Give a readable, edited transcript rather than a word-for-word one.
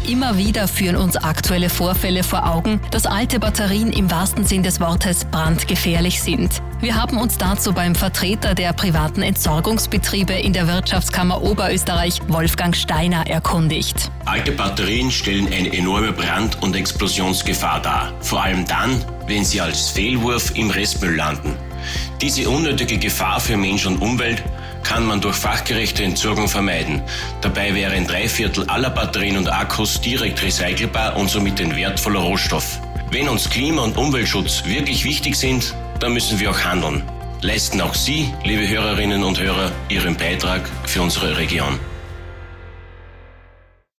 Immer wieder führen uns aktuelle Vorfälle vor Augen, dass alte Batterien im wahrsten Sinn des Wortes brandgefährlich sind. Wir haben uns dazu beim Vertreter der privaten Entsorgungsbetriebe in der Wirtschaftskammer Oberösterreich, Wolfgang Steiner, erkundigt. Alte Batterien stellen eine enorme Brand- und Explosionsgefahr dar. Vor allem dann, wenn sie als Fehlwurf im Restmüll landen. Diese unnötige Gefahr für Mensch und Umwelt kann man durch fachgerechte Entsorgung vermeiden. Dabei wären 3/4 aller Batterien und Akkus direkt recycelbar und somit ein wertvoller Rohstoff. Wenn uns Klima- und Umweltschutz wirklich wichtig sind, dann müssen wir auch handeln. Leisten auch Sie, liebe Hörerinnen und Hörer, Ihren Beitrag für unsere Region.